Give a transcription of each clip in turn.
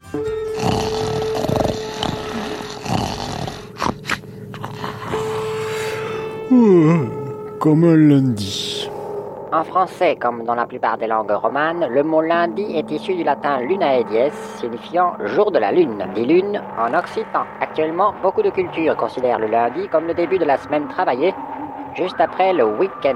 Comme un lundi. En français, comme dans la plupart des langues romanes, le mot lundi est issu du latin lunae dies, signifiant jour de la lune, dit lune en occitan. Actuellement, beaucoup de cultures considèrent le lundi comme le début de la semaine travaillée, juste après le week-end.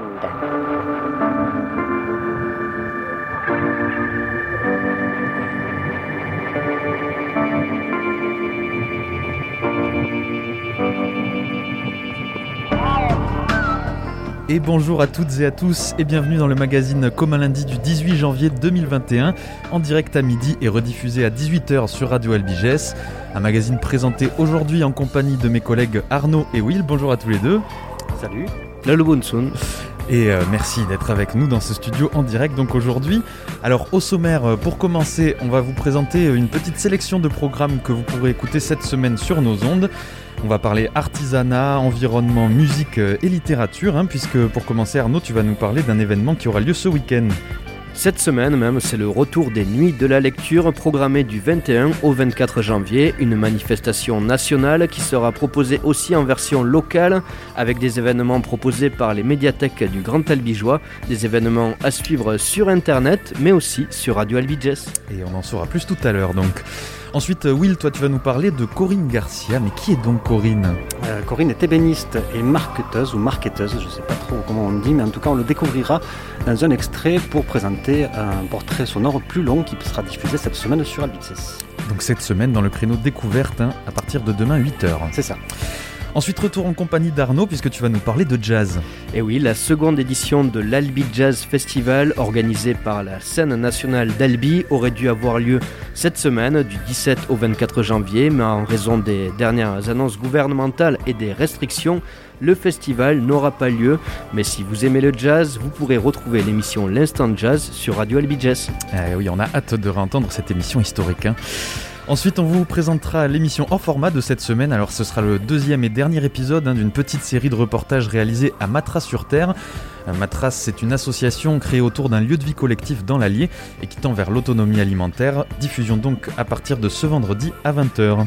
Et bonjour à toutes et à tous et bienvenue dans le magazine Comme un lundi du 18 janvier 2021, en direct à midi et rediffusé à 18h sur Radio Albiges. Un magazine présenté aujourd'hui en compagnie de mes collègues Arnaud et Will. Bonjour à tous les deux. Salut. Lalo Bonsoun. Et merci d'être avec nous dans ce studio en direct donc aujourd'hui. Alors au sommaire, pour commencer, on va vous présenter une petite sélection de programmes que vous pourrez écouter cette semaine sur nos ondes. On va parler artisanat, environnement, musique et littérature, puisque pour commencer Arnaud, tu vas nous parler d'un événement qui aura lieu ce week-end. Cette semaine même, c'est le retour des Nuits de la Lecture programmée du 21 au 24 janvier, une manifestation nationale qui sera proposée aussi en version locale avec des événements proposés par les médiathèques du Grand Albigeois, des événements à suivre sur internet mais aussi sur Radio Albiges. Et on en saura plus tout à l'heure donc. Ensuite, Will, toi tu vas nous parler de Corinne Garcia. Mais qui est donc Corinne ? Corinne est ébéniste et marketeuse, ou marketeuse, je ne sais pas trop comment on dit, mais en tout cas on le découvrira dans un extrait pour présenter un portrait sonore plus long qui sera diffusé cette semaine sur Albiges. Donc cette semaine dans le créneau découverte, à partir de demain 8h. C'est ça. Ensuite, retour en compagnie d'Arnaud, puisque tu vas nous parler de jazz. Et oui, la seconde édition de l'Albi Jazz Festival, organisée par la scène nationale d'Albi, aurait dû avoir lieu cette semaine, du 17 au 24 janvier, mais en raison des dernières annonces gouvernementales et des restrictions, le festival n'aura pas lieu. Mais si vous aimez le jazz, vous pourrez retrouver l'émission L'Instant Jazz sur Radio Albiges. Oui, on a hâte de réentendre cette émission historique. Ensuite, on vous présentera l'émission hors format de cette semaine. Alors, ce sera le deuxième et dernier épisode d'une petite série de reportages réalisés à Matras-sur-Terre. Matras, c'est une association créée autour d'un lieu de vie collectif dans l'Allier et qui tend vers l'autonomie alimentaire. Diffusion donc à partir de ce vendredi à 20h.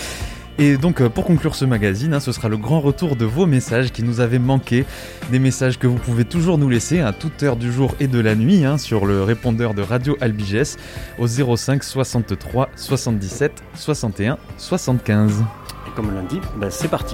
Et donc pour conclure ce magazine, ce sera le grand retour de vos messages qui nous avaient manqué. Des messages que vous pouvez toujours nous laisser à toute heure du jour et de la nuit sur le répondeur de Radio Albiges au 05 63 77 61 75. Et comme on l'a dit, c'est parti.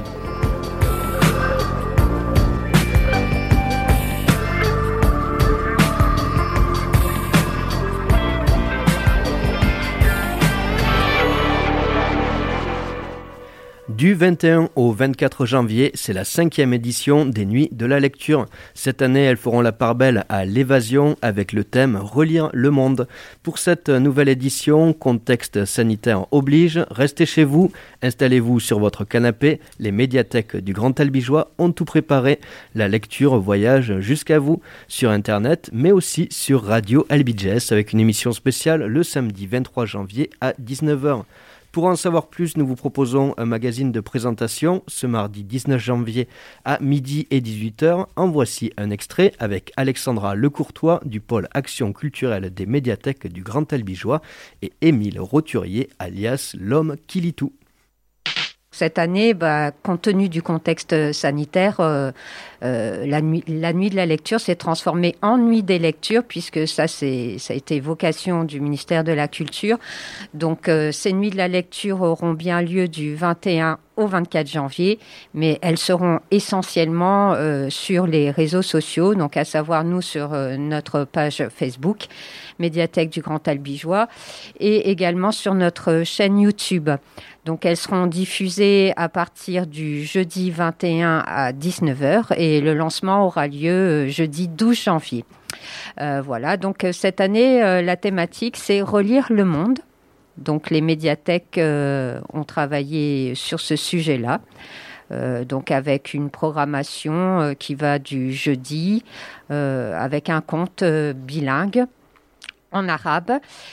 Du 21 au 24 janvier, c'est la 5e édition des Nuits de la Lecture. Cette année, elles feront la part belle à l'évasion avec le thème « Relire le monde ». Pour cette nouvelle édition, contexte sanitaire oblige, restez chez vous, installez-vous sur votre canapé. Les médiathèques du Grand Albigeois ont tout préparé. La lecture voyage jusqu'à vous sur Internet, mais aussi sur Radio Albiges avec une émission spéciale le samedi 23 janvier à 19h. Pour en savoir plus, nous vous proposons un magazine de présentation ce mardi 19 janvier à midi et 18h. En voici un extrait avec Alexandra Lecourtois du pôle Action culturelle des médiathèques du Grand Albigeois et Émile Roturier alias l'homme qui lit tout. Cette année, compte tenu du contexte sanitaire, la nuit de la lecture s'est transformée en nuit des lectures, puisque ça a été vocation du ministère de la Culture. Donc, ces nuits de la lecture auront bien lieu du 21 au 24 janvier, mais elles seront essentiellement sur les réseaux sociaux, donc à savoir nous sur notre page Facebook, Médiathèque du Grand Albigeois, et également sur notre chaîne YouTube. Donc elles seront diffusées à partir du jeudi 21 à 19h et le lancement aura lieu jeudi 12 janvier. Voilà, donc cette année, la thématique c'est relire le monde. Donc les médiathèques ont travaillé sur ce sujet-là. Donc avec une programmation qui va du jeudi avec un conte bilingue en arabe.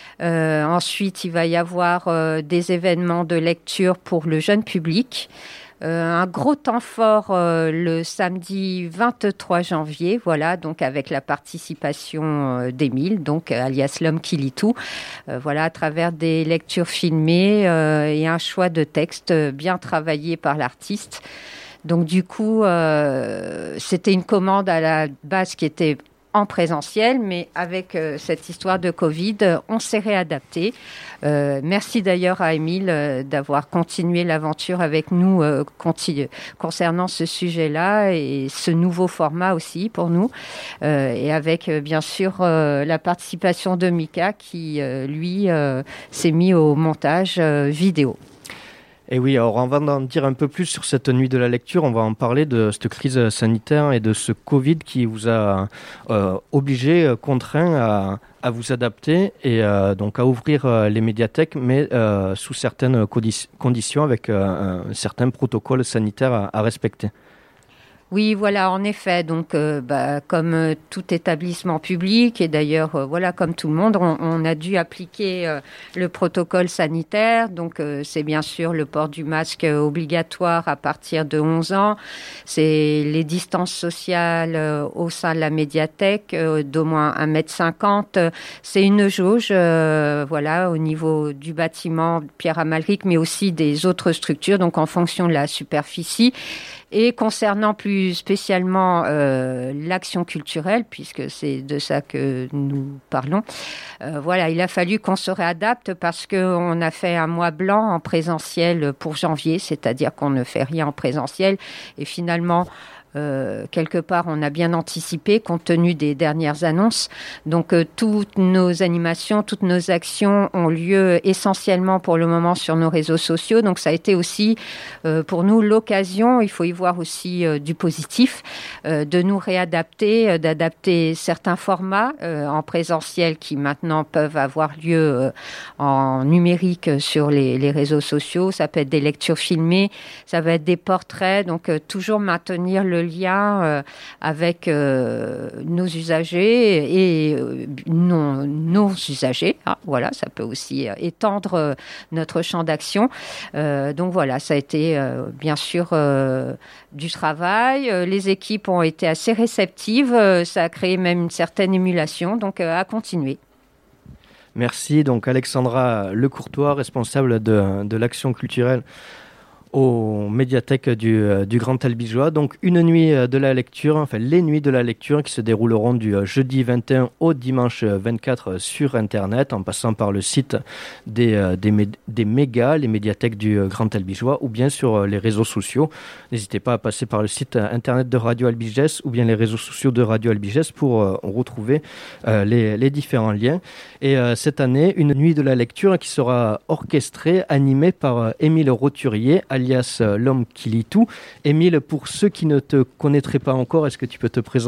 Ensuite, il va y avoir des événements de lecture pour le jeune public. Un gros temps fort le samedi 23 janvier, voilà, donc avec la participation d'Émile, donc alias l'homme qui lit tout, voilà, à travers des lectures filmées et un choix de texte bien travaillé par l'artiste. Donc du coup, c'était une commande à la base qui était en présentiel, mais avec cette histoire de Covid, on s'est réadapté. Merci d'ailleurs à Émile d'avoir continué l'aventure avec nous concernant ce sujet-là et ce nouveau format aussi pour nous. Et avec bien sûr la participation de Mika qui, lui, s'est mis au montage vidéo. Et oui, alors avant d'en dire un peu plus sur cette nuit de la lecture, on va en parler de cette crise sanitaire et de ce Covid qui vous a obligé, contraint à vous adapter et donc à ouvrir les médiathèques, mais sous certaines conditions avec un certain protocole sanitaire à respecter. Oui, voilà, en effet. Donc, comme tout établissement public, et d'ailleurs, voilà, comme tout le monde, on a dû appliquer le protocole sanitaire. Donc, c'est bien sûr le port du masque obligatoire à partir de 11 ans. C'est les distances sociales au sein de la médiathèque d'au moins 1,50 m. C'est une jauge, voilà, au niveau du bâtiment Pierre Amalric, mais aussi des autres structures, donc en fonction de la superficie. Et concernant plus spécialement l'action culturelle, puisque c'est de ça que nous parlons, voilà, il a fallu qu'on se réadapte parce qu'on a fait un mois blanc en présentiel pour janvier, c'est-à-dire qu'on ne fait rien en présentiel. Et finalement, quelque part, on a bien anticipé compte tenu des dernières annonces. Donc, toutes nos animations, toutes nos actions ont lieu essentiellement pour le moment sur nos réseaux sociaux. Donc, ça a été aussi pour nous l'occasion, il faut y voir aussi du positif, de nous réadapter, d'adapter certains formats en présentiel qui maintenant peuvent avoir lieu en numérique sur les réseaux sociaux. Ça peut être des lectures filmées, ça va être des portraits. Donc, toujours maintenir le lien avec nos usagers et nos usagers. Ah, voilà, ça peut aussi étendre notre champ d'action. Donc voilà, ça a été bien sûr du travail. Les équipes ont été assez réceptives. Ça a créé même une certaine émulation. Donc à continuer. Merci. Donc Alexandra Lecourtois, responsable de l'action culturelle aux médiathèques du Grand Albigeois. Donc une nuit de la lecture, enfin les nuits de la lecture qui se dérouleront du jeudi 21 au dimanche 24 sur Internet, en passant par le site des mégas, les médiathèques du Grand Albigeois, ou bien sur les réseaux sociaux. N'hésitez pas à passer par le site Internet de Radio Albiges ou bien les réseaux sociaux de Radio Albiges pour retrouver les différents liens. Et cette année, une nuit de la lecture qui sera orchestrée, animée par Émile Roturier, alias l'homme qui lit tout. Émile, pour ceux qui ne te connaîtraient pas encore, est-ce que tu peux te présenter ?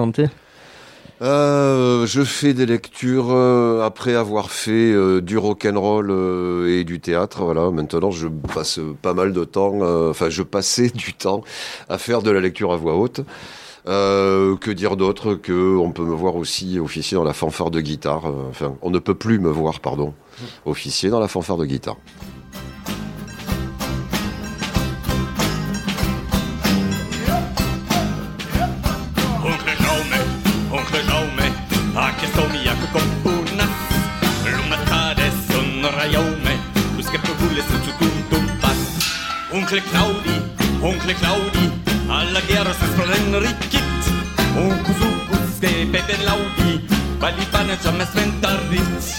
Je fais des lectures après avoir fait du rock'n'roll et du théâtre. Voilà, maintenant je passe pas mal de temps, je passais du temps à faire de la lecture à voix haute. Que dire d'autre que on peut me voir aussi officier dans la fanfare de guitare. On ne peut plus me voir, officier dans la fanfare de guitare. Oncle Claudi, alla guerra si sparen ricchit. Un cusucus che Pepe Laudi, balipane già me sventarrit.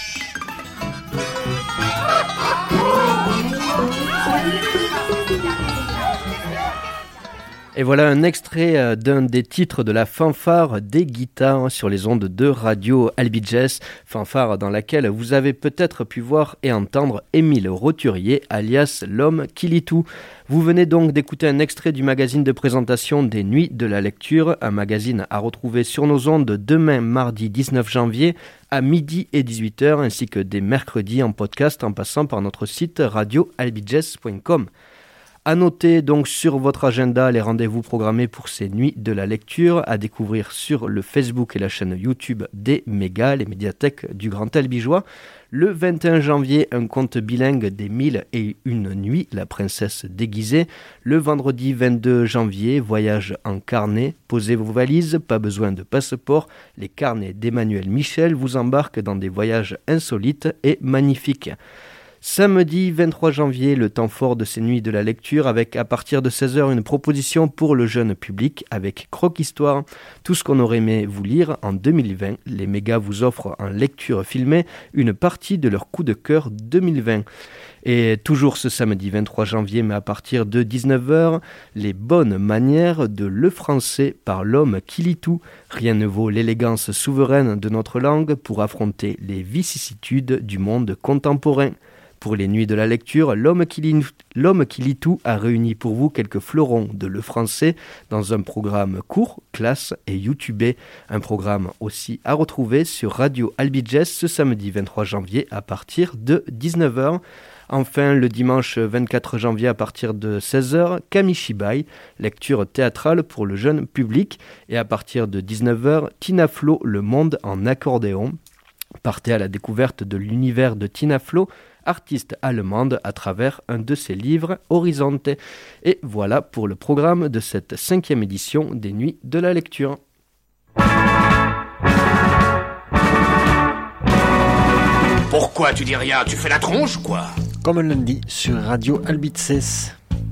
Et voilà un extrait d'un des titres de la fanfare des guitares sur les ondes de Radio Albiges, fanfare dans laquelle vous avez peut-être pu voir et entendre Émile Roturier, alias l'homme qui lit tout. Vous venez donc d'écouter un extrait du magazine de présentation des Nuits de la Lecture, un magazine à retrouver sur nos ondes demain mardi 19 janvier à midi et 18h, ainsi que dès mercredi en podcast en passant par notre site radioalbiges.com. À noter donc sur votre agenda les rendez-vous programmés pour ces nuits de la lecture à découvrir sur le Facebook et la chaîne YouTube des Mégas, les médiathèques du Grand Albigeois. Le 21 janvier, un conte bilingue des 1001 nuits, La princesse déguisée. Le vendredi 22 janvier, voyage en carnet. Posez vos valises, pas besoin de passeport. Les carnets d'Emmanuel Michel vous embarquent dans des voyages insolites et magnifiques. Samedi 23 janvier, le temps fort de ces nuits de la lecture avec à partir de 16h une proposition pour le jeune public avec Croque-Histoire. Tout ce qu'on aurait aimé vous lire en 2020. Les Mégas vous offrent en lecture filmée une partie de leur coup de cœur 2020. Et toujours ce samedi 23 janvier, mais à partir de 19h, les bonnes manières de Le Français par l'homme qui lit tout. Rien ne vaut l'élégance souveraine de notre langue pour affronter les vicissitudes du monde contemporain. Pour les nuits de la lecture, l'homme qui lit tout a réuni pour vous quelques fleurons de Le Français dans un programme court, classe et youtubé. Un programme aussi à retrouver sur Radio Albiges ce samedi 23 janvier à partir de 19h. Enfin, le dimanche 24 janvier à partir de 16h, Kamishibai, lecture théâtrale pour le jeune public. Et à partir de 19h, Tina Flo, Le Monde en accordéon. Partez à la découverte de l'univers de Tina Flo, artiste allemande, à travers un de ses livres, Horizonte. Et voilà pour le programme de cette 5e édition des Nuits de la Lecture. Pourquoi tu dis rien? Tu fais la tronche, quoi? Comme lundi sur Radio Albices.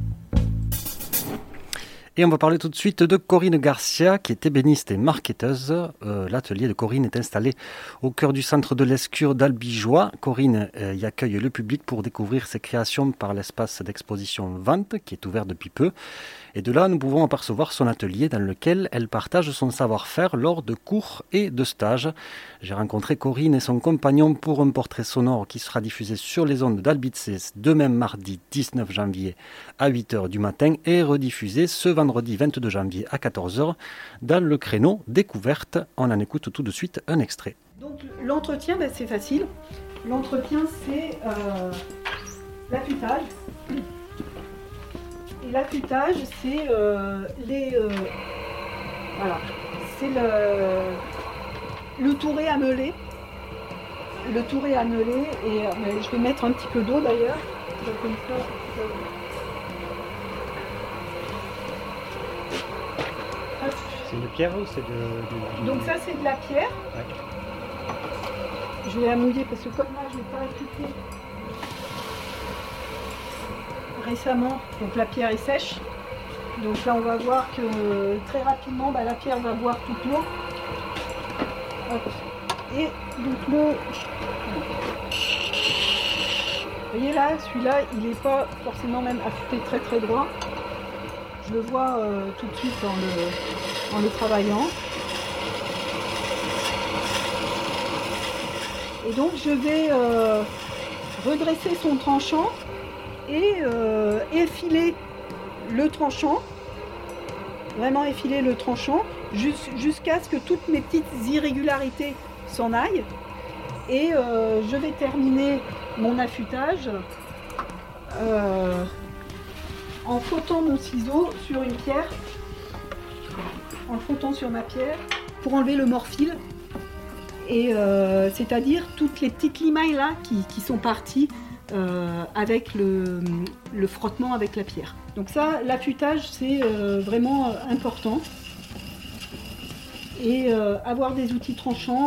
Et on va parler tout de suite de Corinne Garcia, qui est ébéniste et marketeuse. L'atelier de Corinne est installé au cœur du centre de l'Escure d'Albigeois. Corinne y accueille le public pour découvrir ses créations par l'espace d'exposition Vente, qui est ouvert depuis peu. Et de là, nous pouvons apercevoir son atelier dans lequel elle partage son savoir-faire lors de cours et de stages. J'ai rencontré Corinne et son compagnon pour un portrait sonore qui sera diffusé sur les ondes d'Albices demain mardi 19 janvier à 8h du matin et rediffusé ce vendredi 22 janvier à 14h dans le créneau découverte. On en écoute tout de suite un extrait. Donc l'entretien, c'est facile. L'entretien, c'est l'affûtage. Et l'affûtage, c'est c'est le touret à meuler. Le touret à meuler, et je vais mettre un petit peu d'eau d'ailleurs. Comme ça. C'est une pierre ou c'est de... Donc ça, c'est de la pierre. Ouais. Je vais la mouiller parce que comme là, je ne l'ai pas appliquée récemment, donc la pierre est sèche. Donc là, on va voir que très rapidement, la pierre va boire toute l'eau. Et donc vous voyez là, celui-là, il n'est pas forcément même affûté très très droit. Je le vois tout de suite en le travaillant. Et donc je vais redresser son tranchant et effiler le tranchant, vraiment effiler le tranchant jusqu'à ce que toutes mes petites irrégularités s'en aillent. Et je vais terminer mon affûtage en frottant mon ciseau sur une pierre, en le frottant sur ma pierre pour enlever le morphile. Et c'est-à-dire toutes les petites limailles là qui sont parties avec le frottement avec la pierre. Donc ça, l'affûtage, c'est vraiment important. Et avoir des outils tranchants,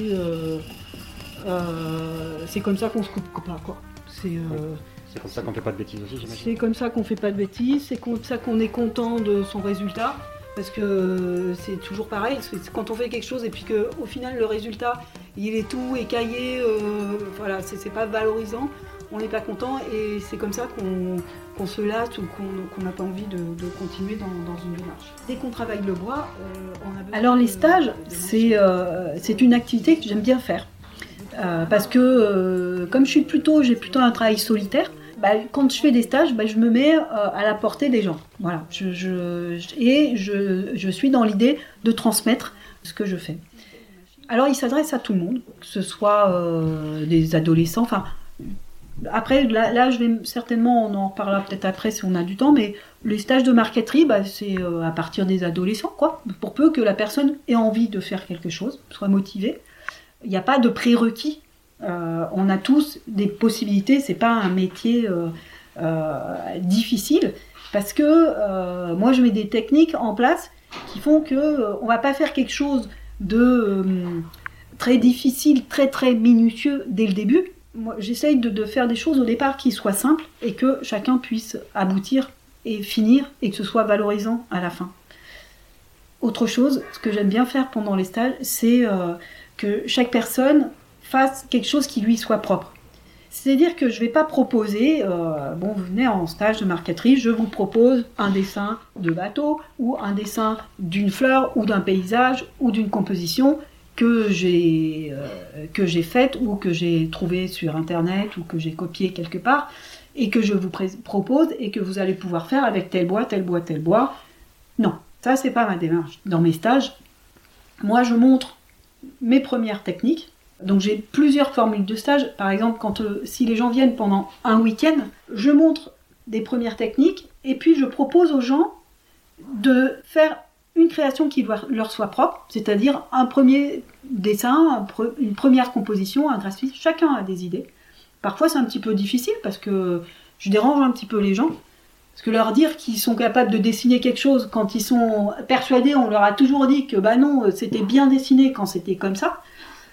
c'est comme ça qu'on se coupe pas, quoi. C'est comme ça qu'on fait pas de bêtises aussi, j'imagine. C'est comme ça qu'on fait pas de bêtises, c'est comme ça qu'on est content de son résultat. Parce que c'est toujours pareil, c'est quand on fait quelque chose et puis qu'au final le résultat il est tout écaillé, voilà, c'est pas valorisant, on n'est pas content et c'est comme ça qu'on se lasse ou qu'on n'a pas envie de continuer dans une démarche. Dès qu'on travaille le bois, on a besoin. Alors les stages, c'est une activité que j'aime bien faire. Parce que comme j'ai plutôt un travail solitaire, quand je fais des stages, je me mets à la portée des gens. Voilà. Je suis dans l'idée de transmettre ce que je fais. Alors, il s'adresse à tout le monde, que ce soit des adolescents. Enfin, Après, là, je vais certainement, on en reparlera peut-être après si on a du temps, mais les stages de marqueterie, c'est à partir des adolescents, quoi. Pour peu que la personne ait envie de faire quelque chose, soit motivée. Il n'y a pas de prérequis. On a tous des possibilités. C'est pas un métier difficile, parce que moi, je mets des techniques en place qui font que on va pas faire quelque chose de très difficile, très très minutieux dès le début. Moi, j'essaye de faire des choses au départ qui soient simples et que chacun puisse aboutir et finir et que ce soit valorisant à la fin. Autre chose, ce que j'aime bien faire pendant les stages, c'est que chaque personne fasse quelque chose qui lui soit propre. C'est-à-dire que je ne vais pas proposer, vous venez en stage de marqueterie, je vous propose un dessin de bateau ou un dessin d'une fleur ou d'un paysage ou d'une composition que j'ai faite ou que j'ai trouvée sur internet ou que j'ai copiée quelque part et que je vous propose et que vous allez pouvoir faire avec tel bois, tel bois, tel bois. Non, ça c'est pas ma démarche. Dans mes stages, moi je montre mes premières techniques. Donc j'ai plusieurs formules de stage. Par exemple, si les gens viennent pendant un week-end, je montre des premières techniques et puis je propose aux gens de faire une création qui leur soit propre, c'est-à-dire un premier dessin, une première composition, un graphisme. Chacun a des idées. Parfois c'est un petit peu difficile parce que je dérange un petit peu les gens. Parce que leur dire qu'ils sont capables de dessiner quelque chose quand ils sont persuadés, on leur a toujours dit que non, c'était bien dessiné quand c'était comme ça.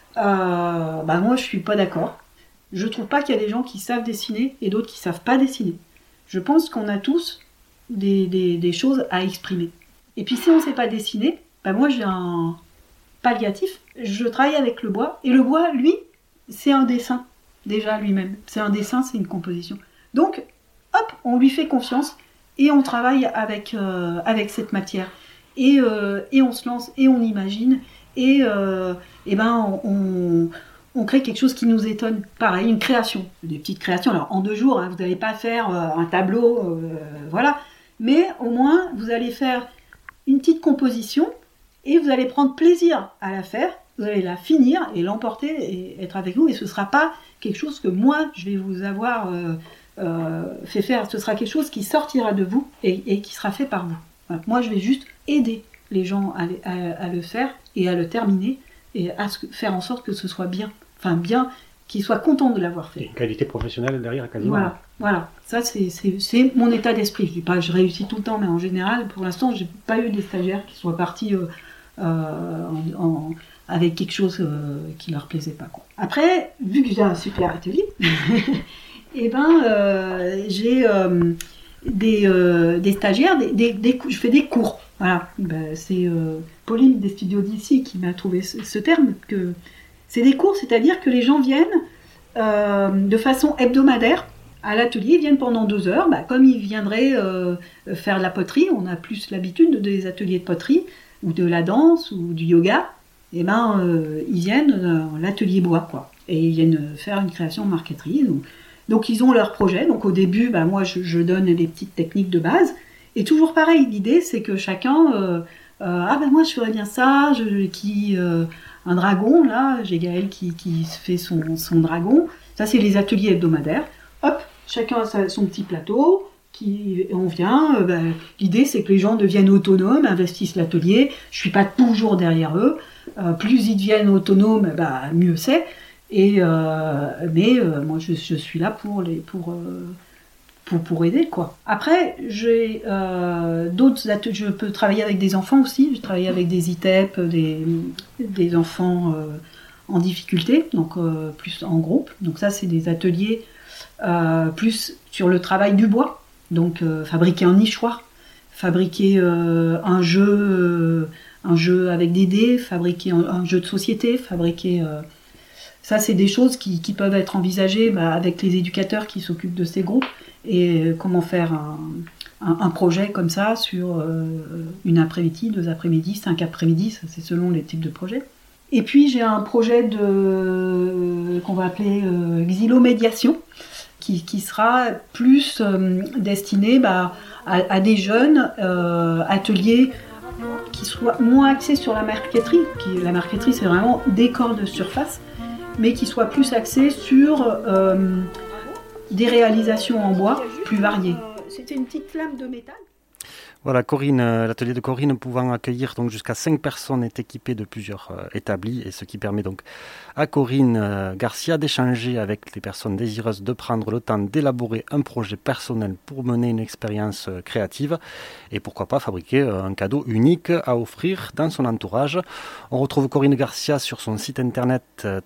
Moi je suis pas d'accord. Je trouve pas qu'il y a des gens qui savent dessiner et d'autres qui savent pas dessiner. Je pense qu'on a tous des choses à exprimer. Et puis si on ne sait pas dessiner, moi j'ai un palliatif, je travaille avec le bois, et le bois, lui, c'est un dessin, déjà lui-même. C'est un dessin, c'est une composition. Donc, hop, on lui fait confiance, et on travaille avec cette matière. Et on se lance, et on imagine, et on crée quelque chose qui nous étonne. Pareil, une création, des petites créations. Alors en 2 jours, vous n'allez pas faire un tableau, voilà. Mais au moins, vous allez faire une petite composition et vous allez prendre plaisir à la faire, vous allez la finir et l'emporter et être avec nous, et ce ne sera pas quelque chose que moi je vais vous avoir fait faire, ce sera quelque chose qui sortira de vous et qui sera fait par vous. Voilà. Moi je vais juste aider les gens à le faire et à le terminer et à faire en sorte que ce soit bien, qu'ils soient contents de l'avoir fait. Et une qualité professionnelle derrière quasiment. Voilà. Ça c'est mon état d'esprit. Je dis pas que je réussis tout le temps, mais en général, pour l'instant, j'ai pas eu des stagiaires qui soient partis avec quelque chose qui leur plaisait pas, quoi. Après, vu que j'ai un super atelier, j'ai des stagiaires, je fais des cours. Voilà. C'est Pauline des studios d'ici qui m'a trouvé ce terme, que c'est des cours, c'est-à-dire que les gens viennent de façon hebdomadaire à l'atelier, ils viennent pendant 2 heures, comme ils viendraient faire de la poterie. On a plus l'habitude des ateliers de poterie ou de la danse ou du yoga. Ils viennent dans l'atelier bois, quoi, et ils viennent faire une création en marqueterie. Donc ils ont leur projet. Donc au début, moi je donne les petites techniques de base. Et toujours pareil, l'idée c'est que chacun, moi je ferais bien ça, un dragon, là, j'ai Gaël qui fait son dragon. Ça c'est les ateliers hebdomadaires. Hop, chacun a son petit plateau, on vient. L'idée c'est que les gens deviennent autonomes, investissent l'atelier. Je suis pas toujours derrière eux. Plus ils deviennent autonomes, mieux c'est. Moi je suis là pour aider, quoi. Après, j'ai d'autres ateliers. Je peux travailler avec des enfants aussi. Je travaille avec des ITEP, des enfants en difficulté, donc plus en groupe. Donc ça, c'est des ateliers plus sur le travail du bois. Donc fabriquer un nichoir, fabriquer un jeu avec des dés, fabriquer un jeu de société, ça, c'est des choses qui peuvent être envisagées avec les éducateurs qui s'occupent de ces groupes, et comment faire un projet comme ça sur une après-midi, 2 après-midi, 5 après-midi, ça c'est selon les types de projets. Et puis j'ai un projet qu'on va appeler xylomédiation, qui sera plus destiné à des jeunes ateliers qui soient moins axés sur la marqueterie. La marqueterie, c'est vraiment décor de surface, mais qui soient plus axés sur des réalisations en bois plus variées. C'était une petite flamme de métal. Voilà, Corinne, l'atelier de Corinne pouvant accueillir donc jusqu'à 5 personnes est équipé de plusieurs établis, et ce qui permet donc à Corinne Garcia d'échanger avec les personnes désireuses de prendre le temps d'élaborer un projet personnel pour mener une expérience créative et pourquoi pas fabriquer un cadeau unique à offrir dans son entourage. On retrouve Corinne Garcia sur son site internet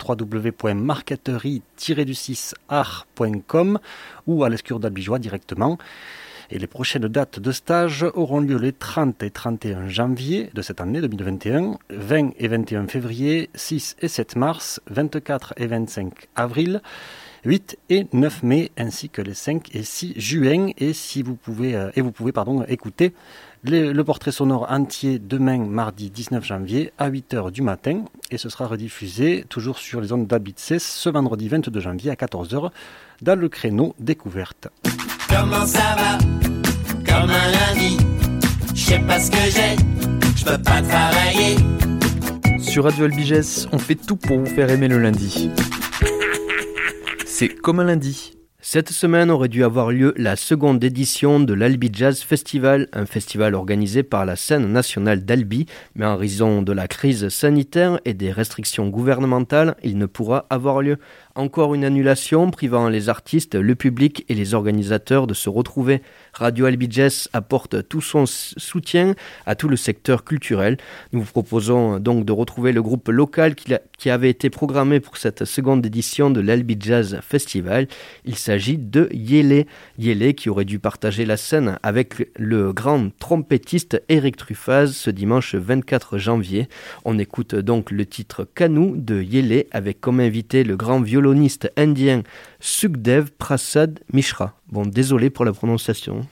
www.marqueterie-art.com ou à l'Escure d'Albigeois directement. Et les prochaines dates de stage auront lieu les 30 et 31 janvier de cette année 2021, 20 et 21 février, 6 et 7 mars, 24 et 25 avril, 8 et 9 mai, ainsi que les 5 et 6 juin. Et vous pouvez écouter le portrait sonore entier demain, mardi 19 janvier, à 8h du matin. Et ce sera rediffusé toujours sur les ondes d'Albitses ce vendredi 22 janvier à 14h dans le créneau découverte. Comment ça va? Comme un lundi. Je sais pas ce que j'ai, je peux pas travailler. Sur Radio Albiges, on fait tout pour vous faire aimer le lundi. C'est comme un lundi. Cette semaine aurait dû avoir lieu la seconde édition de l'Albi Jazz Festival, un festival organisé par la scène nationale d'Albi, mais en raison de la crise sanitaire et des restrictions gouvernementales, il ne pourra avoir lieu. Encore une annulation privant les artistes, le public et les organisateurs de se retrouver. Radio Albiges apporte tout son soutien à tout le secteur culturel. Nous vous proposons donc de retrouver le groupe local qui avait été programmé pour cette seconde édition de l'Albi Jazz Festival. Il s'agit de Yélé. Yélé qui aurait dû partager la scène avec le grand trompettiste Eric Truffaz ce dimanche 24 janvier. On écoute donc le titre Kanou de Yélé avec comme invité le grand violoniste indien Sukhdev Prasad Mishra. Bon, désolé pour la prononciation.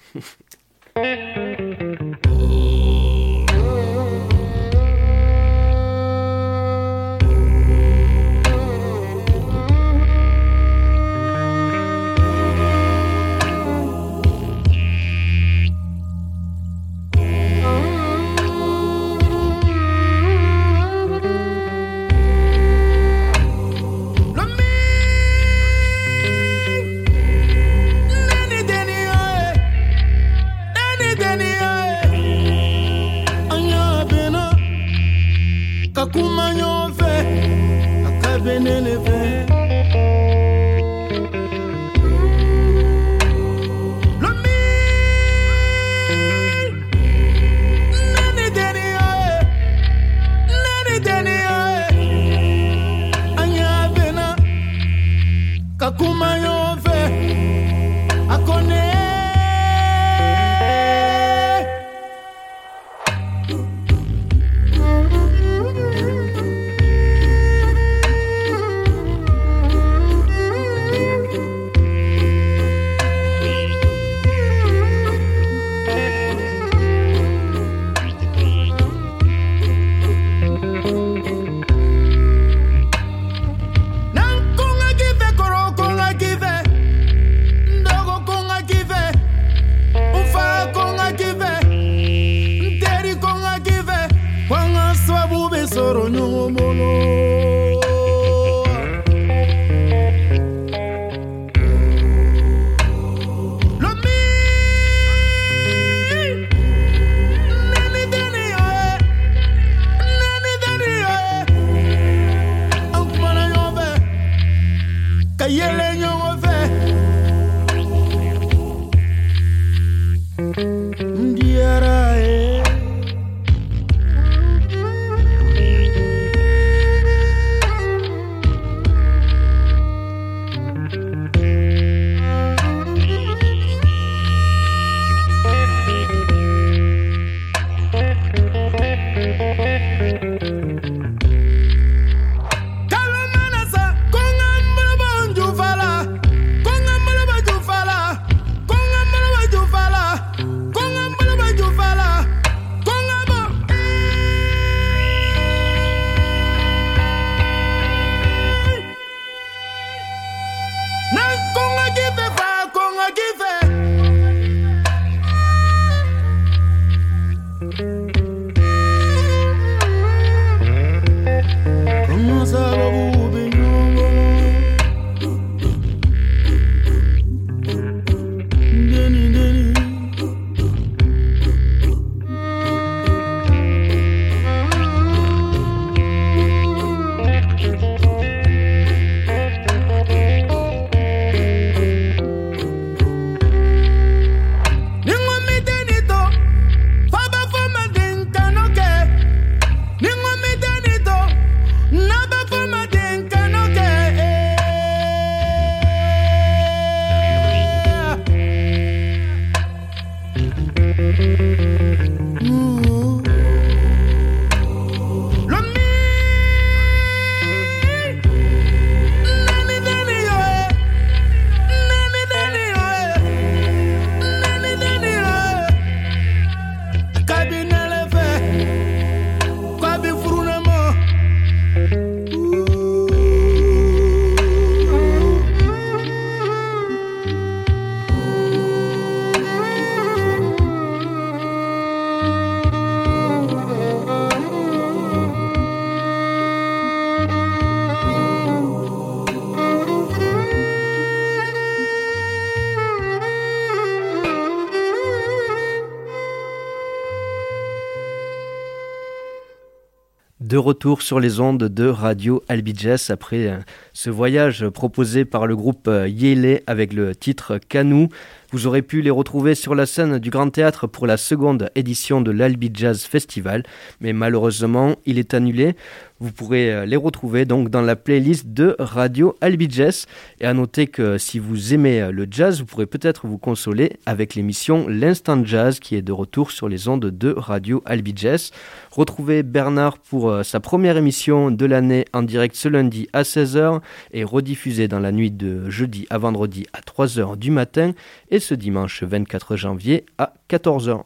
De retour sur les ondes de Radio Albi Jazz après ce voyage proposé par le groupe Yele avec le titre Canou. Vous aurez pu les retrouver sur la scène du Grand Théâtre pour la seconde édition de l'Albi Jazz Festival, mais malheureusement, il est annulé. Vous pourrez les retrouver donc dans la playlist de Radio Albi Jazz. Et à noter que si vous aimez le jazz, vous pourrez peut-être vous consoler avec l'émission L'Instant Jazz qui est de retour sur les ondes de Radio Albi Jazz. Retrouvez Bernard pour sa première émission de l'année en direct ce lundi à 16h et rediffusée dans la nuit de jeudi à vendredi à 3h du matin et ce dimanche 24 janvier à 14h.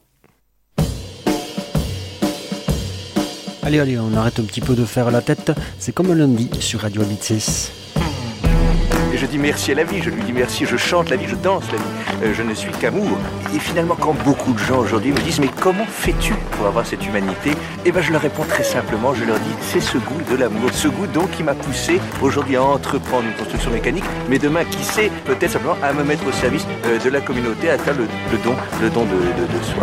Allez, on arrête un petit peu de faire la tête. C'est comme lundi sur Radio Albi Jazz. Et je dis merci à la vie, je lui dis merci, je chante la vie, je danse la vie. Je ne suis qu'amour. Et finalement, quand beaucoup de gens aujourd'hui me disent « Mais comment fais-tu pour avoir cette humanité ?» Eh bien, je leur réponds très simplement, je leur dis « C'est ce goût de l'amour, ce goût donc qui m'a poussé aujourd'hui à entreprendre une construction mécanique, mais demain, qui sait, peut-être simplement à me mettre au service de la communauté, à faire le don de soi. »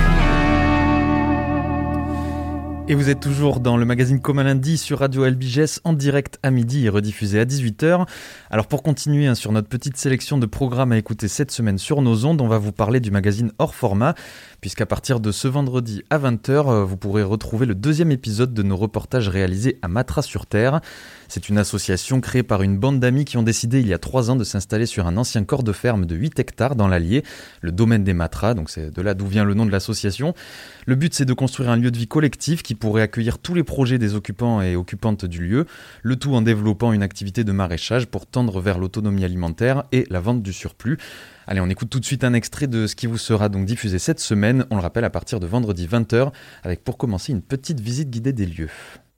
Et vous êtes toujours dans le magazine Comme un lundi sur Radio Albi Jazz en direct à midi et rediffusé à 18h. Alors pour continuer sur notre petite sélection de programmes à écouter cette semaine sur nos ondes, on va vous parler du magazine hors format, puisqu'à partir de ce vendredi à 20h, vous pourrez retrouver le deuxième épisode de nos reportages réalisés à Matra-sur-Terre. C'est une association créée par une bande d'amis qui ont décidé il y a 3 ans de s'installer sur un ancien corps de ferme de 8 hectares dans l'Allier, le domaine des Matras, donc c'est de là d'où vient le nom de l'association. Le but, c'est de construire un lieu de vie collectif qui pourrait accueillir tous les projets des occupants et occupantes du lieu, le tout en développant une activité de maraîchage pour tendre vers l'autonomie alimentaire et la vente du surplus. Allez, on écoute tout de suite un extrait de ce qui vous sera donc diffusé cette semaine, on le rappelle à partir de vendredi 20h, avec pour commencer une petite visite guidée des lieux.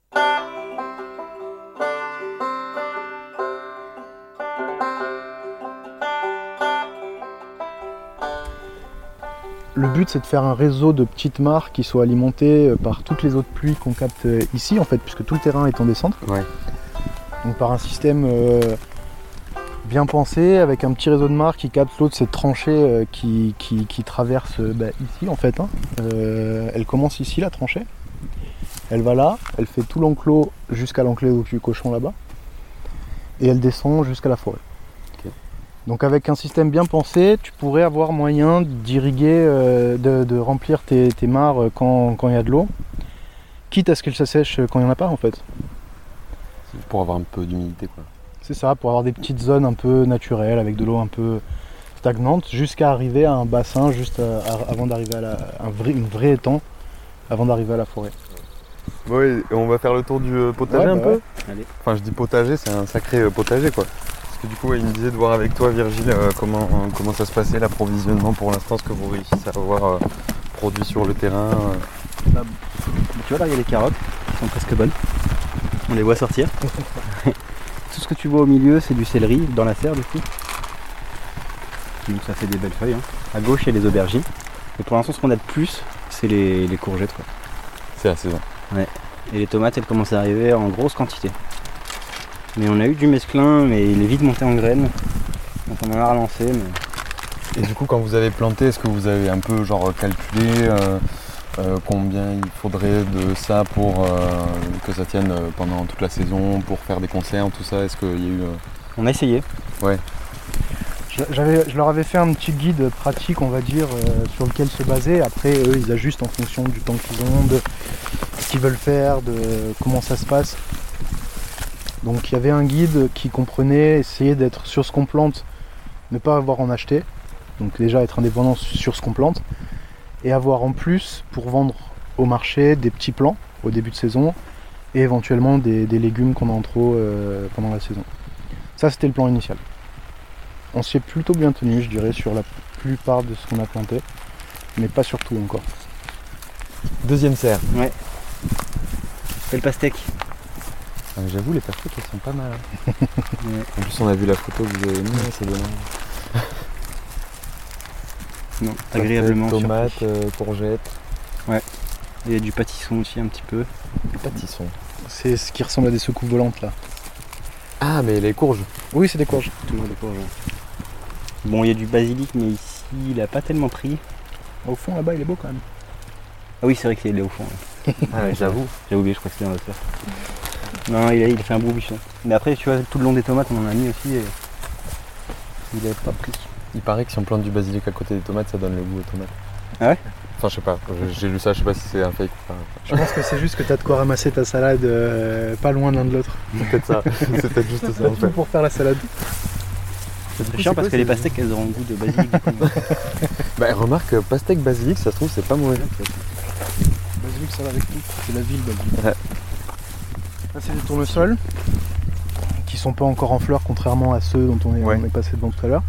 Le but, c'est de faire un réseau de petites mares qui soient alimentées par toutes les eaux de pluie qu'on capte ici, en fait, puisque tout le terrain est en descente. Ouais. Donc par un système bien pensé, avec un petit réseau de mares qui capte l'eau de cette tranchée qui traverse ici, en fait. Elle commence ici, la tranchée. Elle va là, elle fait tout l'enclos jusqu'à l'enclos du cochon là-bas. Et elle descend jusqu'à la forêt. Donc avec un système bien pensé, tu pourrais avoir moyen d'irriguer, de remplir tes mares quand il y a de l'eau, quitte à ce qu'elles s'assèchent quand il n'y en a pas en fait. C'est pour avoir un peu d'humidité quoi. C'est ça, pour avoir des petites zones un peu naturelles, avec de l'eau un peu stagnante, jusqu'à arriver à un bassin, avant d'arriver à un vrai étang, avant d'arriver à la forêt. Oui, on va faire le tour du potager un peu. Allez. Enfin je dis potager, c'est un sacré potager quoi. Parce que du coup, il me disait de voir avec toi, Virgile, comment ça se passait, l'approvisionnement pour l'instant, ce que vous réussissez à avoir produit sur le terrain. Tu vois là, il y a les carottes, qui sont presque bonnes. On les voit sortir. Tout ce que tu vois au milieu, c'est du céleri, dans la serre du coup. Donc ça fait des belles feuilles. Hein. À gauche, il y a les aubergines. Et pour l'instant, ce qu'on a de plus, c'est les courgettes. Quoi. C'est la saison. Ouais. Et les tomates, elles commencent à arriver en grosse quantité. Mais on a eu du mesclin, mais il est vite monté en graines. Donc on en a relancé. Mais... Et du coup, quand vous avez planté, est-ce que vous avez un peu calculé combien il faudrait de ça pour que ça tienne pendant toute la saison, pour faire des conserves, tout ça? Est-ce qu'il y a eu... On a essayé. Ouais. Je leur avais fait un petit guide pratique, on va dire, sur lequel se baser. Après, eux, ils ajustent en fonction du temps qu'ils ont, de ce qu'ils veulent faire, de comment ça se passe. Donc il y avait un guide qui comprenait essayer d'être sur ce qu'on plante, ne pas avoir en acheter, donc déjà être indépendant sur ce qu'on plante, et avoir en plus pour vendre au marché des petits plants au début de saison, et éventuellement des légumes qu'on a en trop pendant la saison. Ça c'était le plan initial. On s'y est plutôt bien tenu, je dirais, sur la plupart de ce qu'on a planté, mais pas sur tout encore. Deuxième serre. Ouais. C'est le pastèque. J'avoue, les pastèques elles sont pas mal. Hein. Ouais. En plus, on a vu la photo que vous avez mise, c'est dommage. Non, agréablement. Tomates, courgettes. Ouais. Il y a du pâtisson aussi un petit peu. Du pâtisson. C'est ce qui ressemble à des secousses volantes là. Ah, mais les courges. Oui, c'est des courges. Toujours des courges. Ouais. Bon, il y a du basilic, mais ici, il a pas tellement pris. Au fond, là-bas, il est beau quand même. Ah oui, c'est vrai qu'il est au fond. Ouais. Ah ouais, j'avoue. J'ai oublié, je crois que c'était dans l'autre. Non, il fait un beau buisson. Mais après, tu vois, tout le long des tomates, on en a mis aussi et il n'avait pas pris. Il paraît que si on plante du basilic à côté des tomates, ça donne le goût aux tomates. Ah ouais? Enfin, je sais pas, j'ai lu ça, je sais pas si c'est un fake ou pas. Je pense que c'est juste que t'as de quoi ramasser ta salade pas loin l'un de l'autre. C'est peut-être ça, c'est peut-être juste ça en fait. Pour faire la salade. C'est chiant parce que les pastèques, elles auront le goût de basilic. Bah remarque, pastèque basilic, ça se trouve, c'est pas mauvais. Basilic, ça va avec tout. C'est la ville, basilic. Ouais. Là, c'est des tournesols qui sont pas encore en fleurs, contrairement à ceux dont on est passé devant tout à l'heure.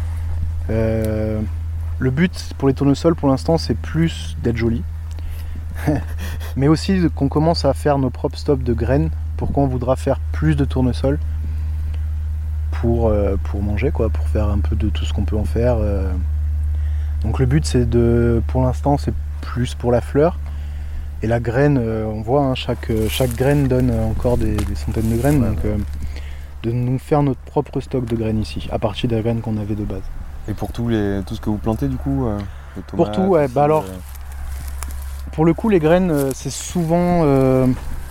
Le but pour les tournesols, pour l'instant, c'est plus d'être joli. Mais aussi qu'on commence à faire nos propres stocks de graines. Pourquoi on voudra faire plus de tournesols pour manger, quoi, pour faire un peu de tout ce qu'on peut en faire. Donc le but, c'est pour l'instant, c'est plus pour la fleur. Et la graine, on voit, hein, chaque graine donne encore des centaines de graines. Donc de nous faire notre propre stock de graines ici, à partir des graines qu'on avait de base. Et pour tout ce que vous plantez du coup les tomates, pour tout, ouais. Bah alors, pour le coup, les graines, c'est souvent...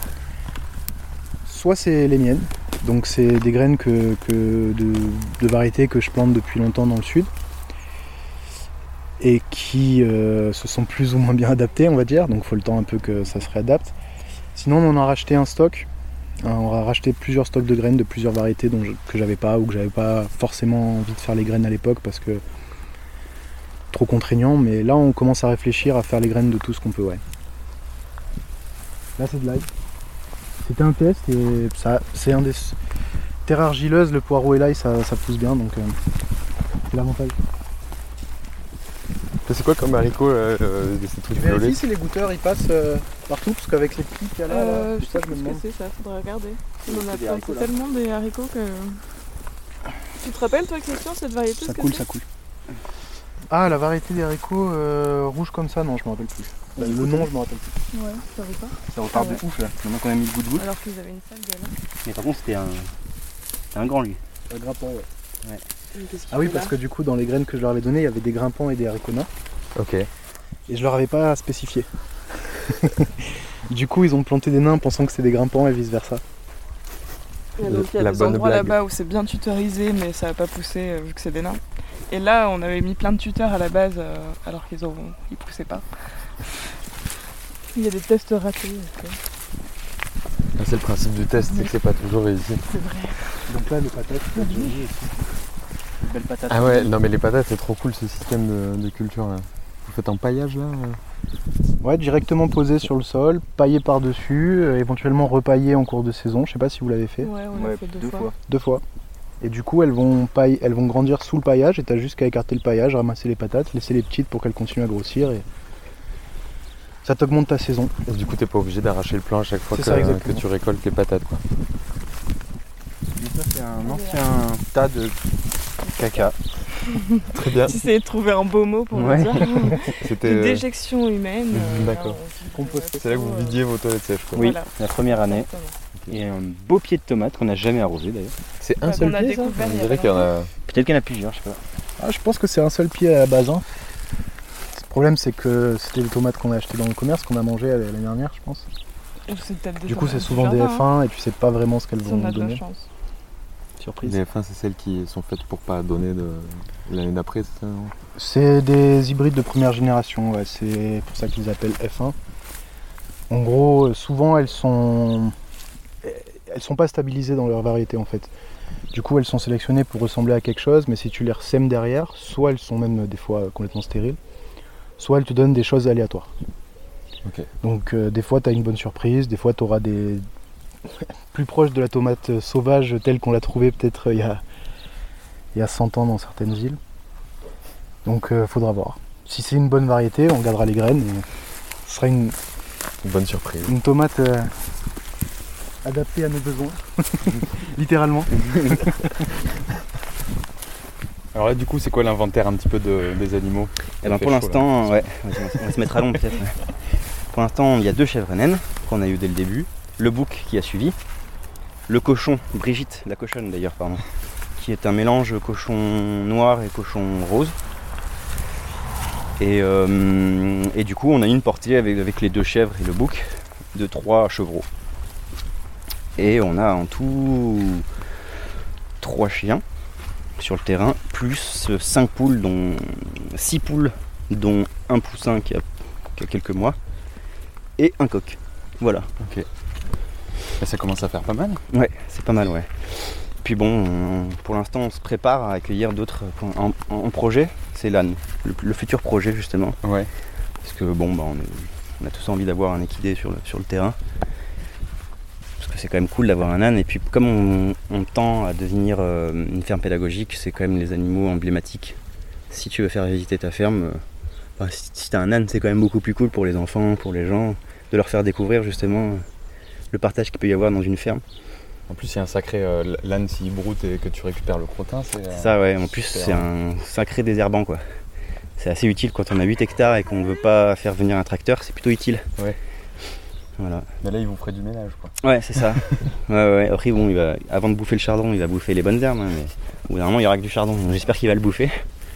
soit c'est les miennes, donc c'est des graines de variétés que je plante depuis longtemps dans le sud, et qui se sont plus ou moins bien adaptées, on va dire, donc il faut le temps un peu que ça se réadapte. Sinon, on en a racheté un stock. On a racheté plusieurs stocks de graines de plusieurs variétés que j'avais pas ou que j'avais pas forcément envie de faire les graines à l'époque parce que trop contraignant, mais là on commence à réfléchir à faire les graines de tout ce qu'on peut, ouais. Là c'est de l'ail. C'était un test et ça c'est un des terres argileuses, le poireau et l'ail ça pousse bien, donc c'est l'avantage. C'est quoi comme haricot ces trucs violets? C'est les goûteurs, ils passent partout parce qu'avec les petits qu'il y a là, je sais plus ce que c'est ça, faudrait regarder. On en a planté tellement des haricots que... Tu te rappelles toi Christian cette variété? Ça coule. Ah, la variété des haricots rouges comme ça, non je me rappelle plus. Le nom je me rappelle plus. Ouais, ça repart. Ça repart de ouf là, maintenant qu'on a mis le goutte-goutte. Alors qu'ils avaient une salle là. Mais par contre c'était un grand lui. Un grimpant, ouais. Ah oui, parce que du coup, dans les graines que je leur avais données, il y avait des grimpants et des haricots nains. Ok. Et je leur avais pas spécifié. Du coup, ils ont planté des nains pensant que c'était des grimpants et vice versa. Et donc il y a des endroits là-bas où c'est bien tutorisé, mais ça va pas pousser vu que c'est des nains. Et là, on avait mis plein de tuteurs à la base, alors qu'ils poussaient pas. Il y a des tests ratés. C'est le principe du test, c'est que c'est pas toujours réussi. C'est vrai. Donc là, les patates, c'est joli aussi. Belle patate. Ah ouais, non mais les patates c'est trop cool ce système de culture là. Vous faites en paillage là? Ouais, directement posé sur le sol, paillé par-dessus, éventuellement repaillé en cours de saison. Je sais pas si vous l'avez fait. Ouais, on l'a fait deux fois. 2 fois. Et du coup elles vont grandir sous le paillage et t'as juste qu'à écarter le paillage, ramasser les patates, laisser les petites pour qu'elles continuent à grossir et ça t'augmente ta saison. Et du coup t'es pas obligé d'arracher le plant à chaque fois que tu récoltes les patates quoi. Ça c'est un ancien tas de caca. Très bien. J'essayais de trouver un beau mot pour le dire. C'était une déjection humaine. D'accord. C'est là que vous vidiez vos toilettes sèches quoi. Oui, la première année. Et un beau pied de tomate qu'on n'a jamais arrosé d'ailleurs. C'est un seul pied ça? On dirait qu'il y en a... Peut-être qu'il y en a plusieurs, je sais pas. Ah, je pense que c'est un seul pied à la base. Hein. Le problème c'est que c'était les tomates qu'on a achetées dans le commerce, qu'on a mangé l'année dernière je pense. Du coup c'est souvent des F1 et tu sais pas vraiment ce qu'elles vont nous donner. Surprise. Les F1 c'est celles qui sont faites pour pas donner de l'année d'après, c'est ça non? C'est des hybrides de première génération, ouais. C'est pour ça qu'ils appellent F1. En gros, souvent elles sont pas stabilisées dans leur variété en fait. Du coup elles sont sélectionnées pour ressembler à quelque chose, mais si tu les ressèmes derrière, soit elles sont même des fois complètement stériles, soit elles te donnent des choses aléatoires. Okay. Donc des fois tu as une bonne surprise, des fois tu auras des plus proches de la tomate sauvage telle qu'on l'a trouvée peut-être il y a 100 ans dans certaines villes. Donc faudra voir. Si c'est une bonne variété, on gardera les graines et ce sera une bonne surprise. Une tomate adaptée à nos besoins, littéralement. Alors là du coup c'est quoi l'inventaire un petit peu des animaux? Eh ben pour l'instant, ouais, on va se mettre à l'ombre peut-être. Pour l'instant il y a 2 chèvres naines qu'on a eu dès le début, le bouc qui a suivi, le cochon, Brigitte, la cochonne d'ailleurs, pardon, qui est un mélange cochon noir et cochon rose. Et du coup, on a une portée avec les 2 chèvres et le bouc de 3 chevreaux. Et on a en tout 3 chiens sur le terrain, plus 6 poules, dont un poussin qui a quelques mois, et un coq. Voilà. Ok. Et ça commence à faire pas mal. Ouais, c'est pas mal, ouais. Puis bon, pour l'instant, on se prépare à accueillir d'autres en projet. C'est l'âne, le futur projet justement. Ouais. Parce que bon, on a tous envie d'avoir un équidé sur le terrain. Parce que c'est quand même cool d'avoir un âne. Et puis comme on tend à devenir une ferme pédagogique, c'est quand même les animaux emblématiques. Si tu veux faire visiter ta ferme, si t'as un âne, c'est quand même beaucoup plus cool pour les enfants, pour les gens, de leur faire découvrir justement le partage qu'il peut y avoir dans une ferme. En plus, il y a un sacré l'âne s'il broute et que tu récupères le crottin. C'est ça, ouais. En plus, c'est un sacré désherbant, quoi. C'est assez utile quand on a 8 hectares et qu'on ne veut pas faire venir un tracteur, c'est plutôt utile. Ouais. Voilà. Mais là, ils vous feraient du ménage, quoi. Ouais, c'est ça. ouais. Après, bon, avant de bouffer le chardon, il va bouffer les bonnes herbes, hein, mais au bout d'un moment, il n'y aura que du chardon. Donc, j'espère qu'il va le bouffer.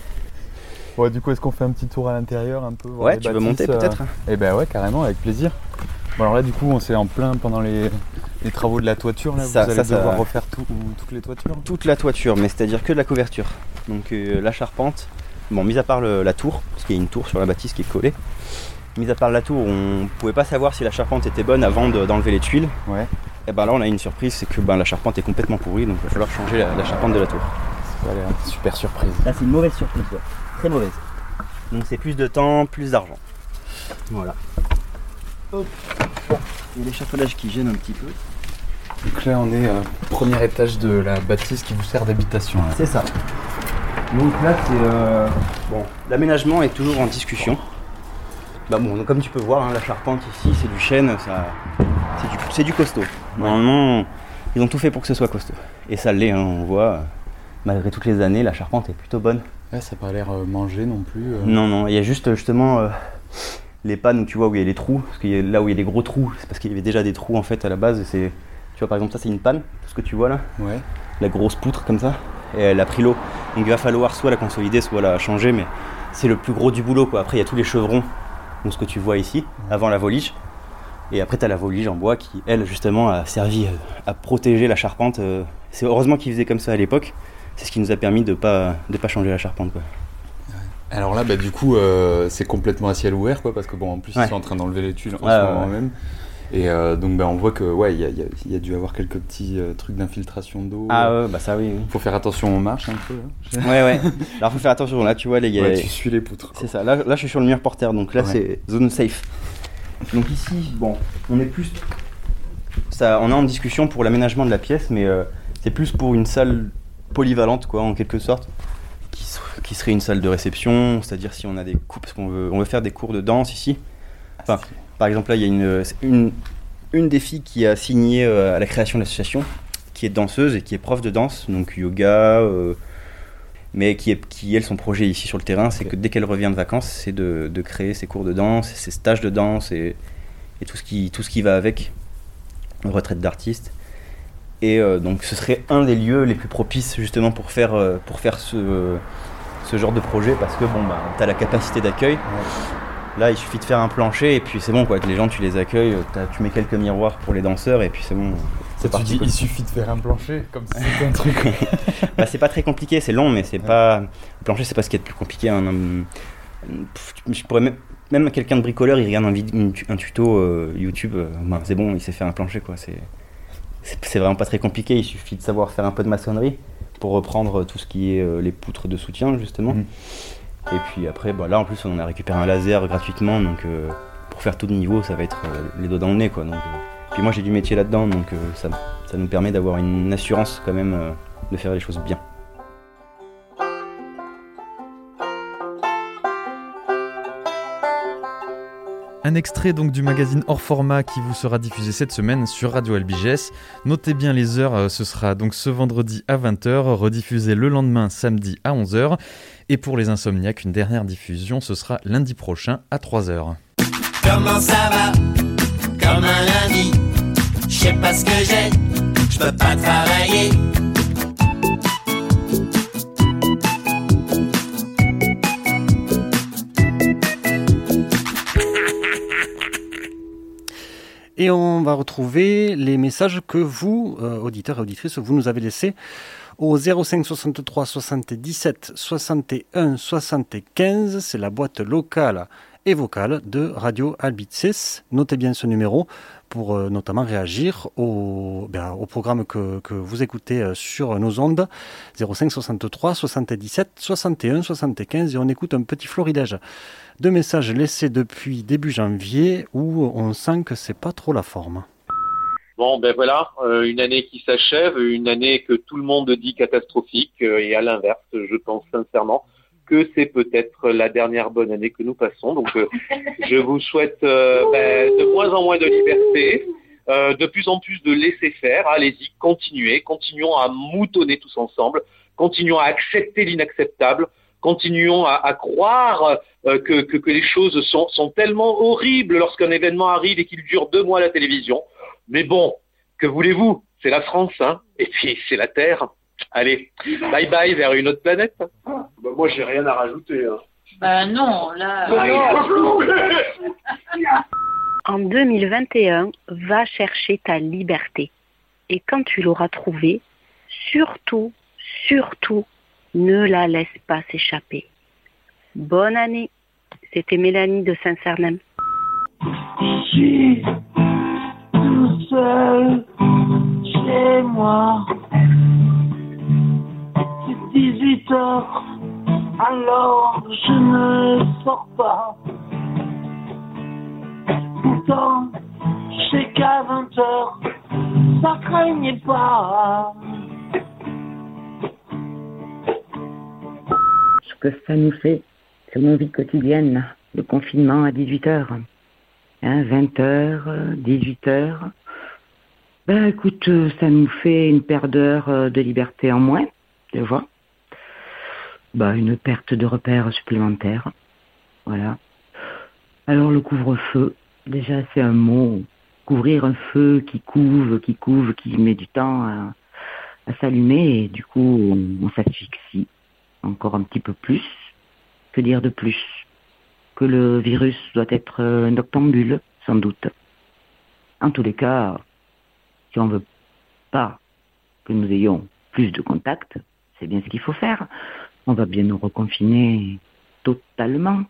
Ouais, du coup, est-ce qu'on fait un petit tour à l'intérieur un peu? Ouais, tu veux monter peut-être? Eh ben ouais, carrément, avec plaisir. Bon, alors là, du coup, on s'est en plein pendant les travaux de la toiture. Là, vous allez devoir refaire toutes les toitures? Toute la toiture, mais c'est-à-dire que de la couverture. Donc la charpente, bon, mis à part la tour, parce qu'il y a une tour sur la bâtisse qui est collée. Mis à part la tour, on pouvait pas savoir si la charpente était bonne avant d'enlever les tuiles. Ouais. Et ben là, on a une surprise, c'est que la charpente est complètement pourrie, donc il va falloir changer la charpente de la tour. Ça a l'air une super surprise. Là, c'est une mauvaise surprise, ouais. Très mauvaise. Donc c'est plus de temps, plus d'argent. Voilà. Hop. Il y a l'échafaudage qui gêne un petit peu. Donc là, on est au premier étage de la bâtisse qui vous sert d'habitation. Là. C'est ça. Donc là, c'est l'aménagement est toujours en discussion. Donc, comme tu peux voir, hein, la charpente ici, c'est du chêne, c'est du costaud. Normalement, ils ont tout fait pour que ce soit costaud. Et ça l'est, hein, on voit. Malgré toutes les années, la charpente est plutôt bonne. Ouais, ça n'a pas l'air mangé non plus. Non, il y a juste justement les pannes où tu vois où il y a les trous, parce que là où il y a les gros trous, c'est parce qu'il y avait déjà des trous en fait à la base. Tu vois par exemple ça c'est une panne, ce que tu vois là, ouais. La grosse poutre comme ça, et elle a pris l'eau. Donc il va falloir soit la consolider, soit la changer, mais c'est le plus gros du boulot quoi. Après il y a tous les chevrons, donc ce que tu vois ici, avant la volige. Et après tu as la volige en bois qui elle justement a servi à protéger la charpente. C'est heureusement qu'ils faisaient comme ça à l'époque. C'est ce qui nous a permis de pas changer la charpente quoi. Alors là, du coup, c'est complètement à ciel ouvert, quoi, parce que en plus ils sont en train d'enlever les tuiles en ce moment même. Et donc on voit que il y a dû avoir quelques petits trucs d'infiltration d'eau. Ah ouais, ça oui. Faut faire attention aux marches un peu. Là. Ouais. Alors faut faire attention. Là, tu vois les gars. Ouais, tu suis les poutres. C'est ça. Là, je suis sur le mur porteur, donc là c'est zone safe. Donc ici, on est plus. On est en discussion pour l'aménagement de la pièce, mais c'est plus pour une salle polyvalente, quoi, en quelque sorte. Qui serait une salle de réception, c'est-à-dire si on a des cours, parce qu'on veut faire des cours de danse ici. Enfin, par exemple là il y a une des filles qui a signé à la création de l'association, qui est danseuse et qui est prof de danse, donc yoga, mais qui elle son projet ici sur le terrain, c'est que dès qu'elle revient de vacances, c'est de créer ses cours de danse, ses stages de danse et tout ce qui va avec, retraite d'artiste. Et donc ce serait un des lieux les plus propices justement pour faire ce genre de projet, parce que t'as la capacité d'accueil. Là il suffit de faire un plancher et puis c'est bon quoi, les gens tu les accueilles, tu mets quelques miroirs pour les danseurs et puis c'est bon. C'est parti, il suffit de faire un plancher comme si c'était un truc. C'est pas très compliqué, c'est long mais c'est pas. Le plancher c'est pas ce qui est le plus compliqué. Je pourrais même quelqu'un de bricoleur il regarde un tuto YouTube, c'est bon, il sait faire un plancher quoi. C'est vraiment pas très compliqué, il suffit de savoir faire un peu de maçonnerie pour reprendre tout ce qui est les poutres de soutien justement. Et puis après là en plus on a récupéré un laser gratuitement, donc pour faire tout de niveau ça va être les doigts dans le nez quoi. Donc, puis moi j'ai du métier là-dedans, donc ça nous permet d'avoir une assurance quand même de faire les choses bien. Un extrait donc du magazine hors format qui vous sera diffusé cette semaine sur Radio LBGS. Notez bien les heures, ce sera donc ce vendredi à 20h, rediffusé le lendemain samedi à 11h. Et pour les insomniaques, une dernière diffusion, ce sera lundi prochain à 3h. Comment ça va? Comme un lundi. Je sais pas ce que j'ai, je peux pas travailler. Et on va retrouver les messages que vous, auditeurs et auditrices, vous nous avez laissés au 05 63 77 61 75. C'est la boîte locale et vocale de Radio Albices. Notez bien ce numéro pour notamment réagir au programme que vous écoutez sur nos ondes. 05 63 77 61 75. Et on écoute un petit florilège de messages laissés depuis début janvier où on sent que c'est pas trop la forme. Bon, ben voilà, une année qui s'achève, une année que tout le monde dit catastrophique, et à l'inverse, je pense sincèrement que c'est peut-être la dernière bonne année que nous passons. Donc, je vous souhaite de moins en moins de liberté, de plus en plus de laisser faire. Allez-y, continuons à moutonner tous ensemble, continuons à accepter l'inacceptable, continuons à croire que les choses sont tellement horribles lorsqu'un événement arrive et qu'il dure 2 mois à la télévision. Mais bon, que voulez-vous ? C'est la France, hein ? Et puis c'est la Terre. Allez, bye bye vers une autre planète. Moi, j'ai rien à rajouter. Non, là... En 2021, va chercher ta liberté. Et quand tu l'auras trouvée, surtout, ne la laisse pas s'échapper. Bonne année. C'était Mélanie de Saint-Cernin. Ici, tout seul, chez moi. C'est 18h, alors je ne sors pas. Pourtant, je sais qu'à 20h, ça craignait pas. Ce que ça nous fait sur nos vies quotidiennes, le confinement à 18h. 20h, 18h. Écoute, ça nous fait une paire d'heures de liberté en moins, tu vois. Une perte de repères supplémentaires. Voilà. Alors le couvre-feu, déjà c'est un mot. Couvrir un feu qui couve, qui met du temps à s'allumer et du coup on s'asphyxie encore un petit peu plus. Que dire de plus ? Que le virus doit être un noctambule, sans doute. En tous les cas, si on ne veut pas que nous ayons plus de contacts, c'est bien ce qu'il faut faire. On va bien nous reconfiner totalement.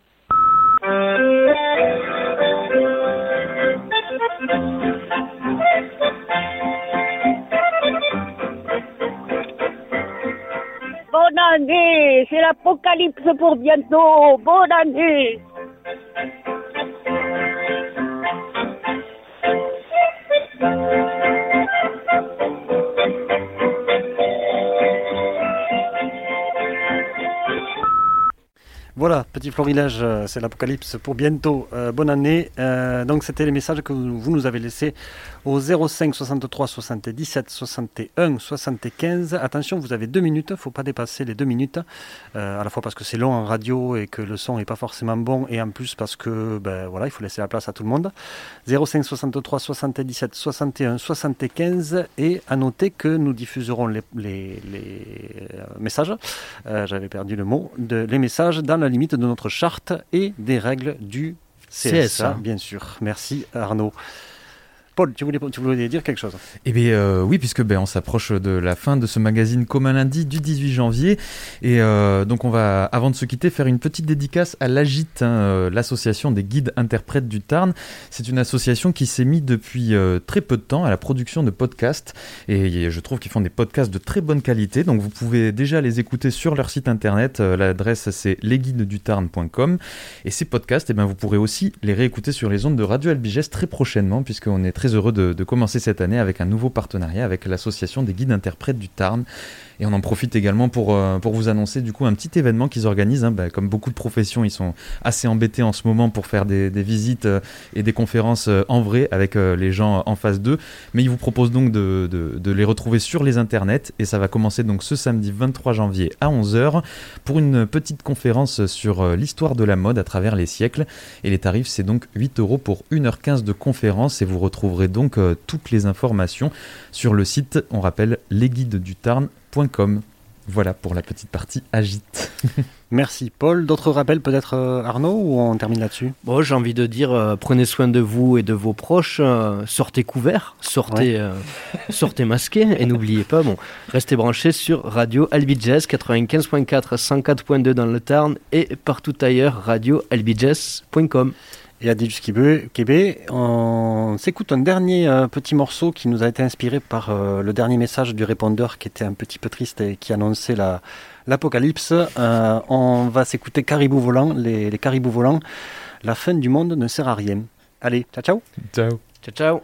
Bonne année, c'est l'apocalypse pour bientôt. Bonne année. Voilà, petit florilège, c'est l'apocalypse pour bientôt. Bonne année. Donc c'était les messages que vous nous avez laissés au 05 63 77 61 75. Attention, vous avez 2 minutes, il ne faut pas dépasser les 2 minutes. À la fois parce que c'est long en radio et que le son n'est pas forcément bon, et en plus parce que il faut laisser la place à tout le monde. 05 63 77 61 75. Et à noter que nous diffuserons les messages, j'avais perdu le mot, les messages dans la limite de notre charte et des règles du CSA, bien sûr. Merci Arnaud. Paul, tu voulais dire quelque chose ? Eh bien oui, puisque on s'approche de la fin de ce magazine Comme un lundi du 18 janvier. Et donc on va, avant de se quitter, faire une petite dédicace à l'AGIT, l'association des guides interprètes du Tarn. C'est une association qui s'est mise depuis très peu de temps à la production de podcasts. Et je trouve qu'ils font des podcasts de très bonne qualité. Donc vous pouvez déjà les écouter sur leur site internet. L'adresse c'est lesguidesdutarn.com. Et ces podcasts, vous pourrez aussi les réécouter sur les ondes de Radio Albiges très prochainement, puisqu'on est très heureux de commencer cette année avec un nouveau partenariat avec l'association des guides interprètes du Tarn. Et on en profite également pour vous annoncer du coup un petit événement qu'ils organisent. Comme beaucoup de professions, ils sont assez embêtés en ce moment pour faire des visites et des conférences en vrai avec les gens en face d'eux. Mais ils vous proposent donc de les retrouver sur les internets. Et ça va commencer donc ce samedi 23 janvier à 11h pour une petite conférence sur l'histoire de la mode à travers les siècles. Et les tarifs, c'est donc 8€ pour 1h15 de conférence. Et vous retrouverez donc toutes les informations sur le site, on rappelle, lesguidesdutarn.com. Voilà pour la petite partie agite. Merci Paul. D'autres rappels peut-être Arnaud, ou on termine là-dessus? Bon, j'ai envie de dire, prenez soin de vous et de vos proches, sortez couverts, sortez masqués, et n'oubliez pas, restez branchés sur Radio Albi Jazz 95.4, 104.2 dans le Tarn et partout ailleurs, radioalbijazz.com. Et à Didus Québec, on s'écoute un dernier petit morceau qui nous a été inspiré par le dernier message du répondeur qui était un petit peu triste et qui annonçait l'apocalypse. On va s'écouter Caribou Volant, les Caribous Volants. La fin du monde ne sert à rien. Allez, ciao ciao. Ciao. Ciao ciao.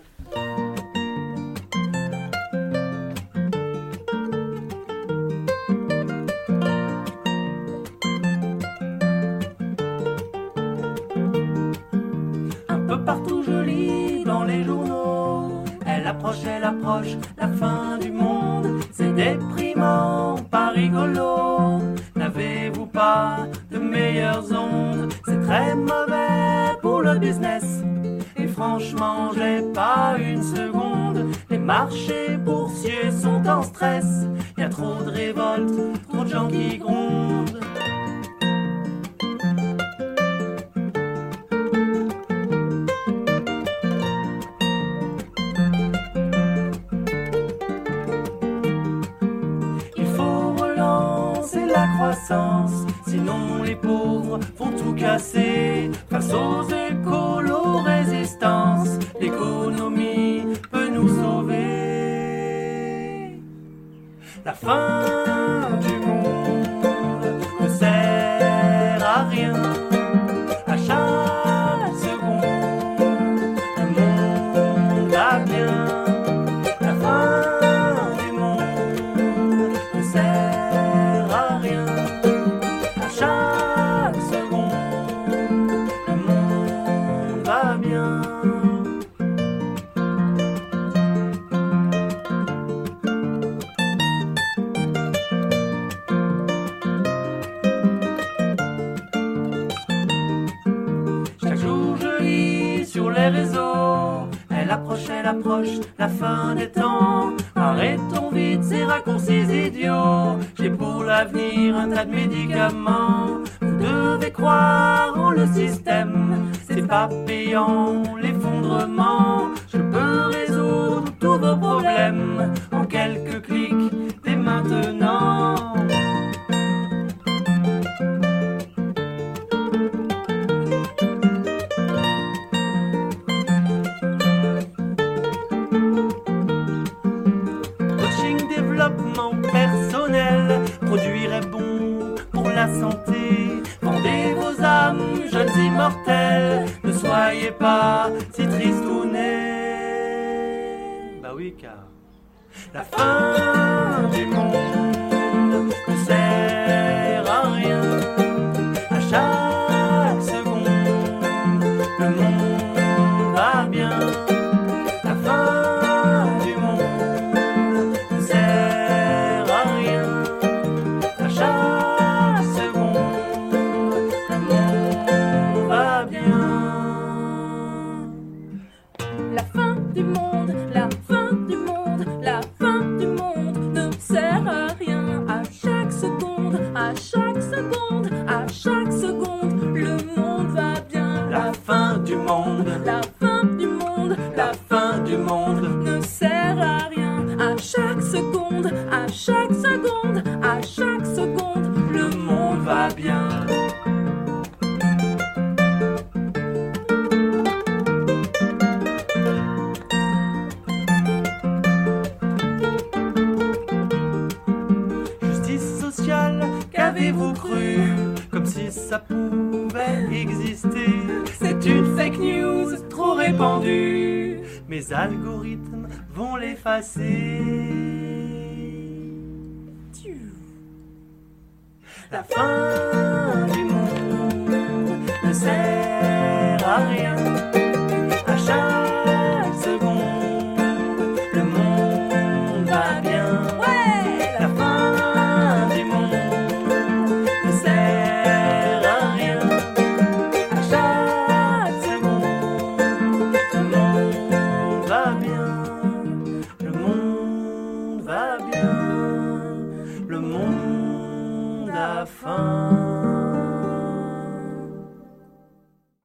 Partout je lis dans les journaux, elle approche, la fin du monde, c'est déprimant, pas rigolo, n'avez-vous pas de meilleures ondes, c'est très mauvais pour le business, et franchement j'ai pas une seconde, les marchés boursiers sont en stress, y a trop de révoltes, trop de gens qui grondent. Sinon les pauvres vont tout casser. Face aux écolos résistances, l'économie peut nous sauver. La fin du monde ne sert à rien. À chaque seconde, le monde va bien. La fin du monde ne sert à rien. Chaque seconde, le monde va bien. Chaque jour je lis sur les réseaux, elle approche, la fin des temps. Arrêtons vite ces raccourcis idiots. J'ai pour l'avenir un tas de médicaments. Vous devez croire en le système, c'est pas payant l'effondrement. Je peux résoudre tous vos problèmes en quelques clics dès maintenant. Personnel, produirait bon pour la santé. Vendez vos âmes, jeunes immortels, ne soyez pas si tristounets. Bah oui, car la fin du monde ne sert à rien. À chaque seconde, le monde va bien. La fin du monde ne sert à rien. À chaque seconde, le monde va bien. La fin du monde, la fin du monde, la fin du monde ne sert à rien. À chaque seconde, à chaque seconde, à chaque seconde, le monde va bien. La fin du monde, la fin du monde, la fin du monde ne sert à rien. À chaque seconde, à chaque seconde, à chaque seconde, le monde va bien. Justice sociale, qu'avez-vous cru? Comme si ça pouvait exister. C'est une fake news trop répandue. Mes algorithmes vont l'effacer. La fin du monde ne sert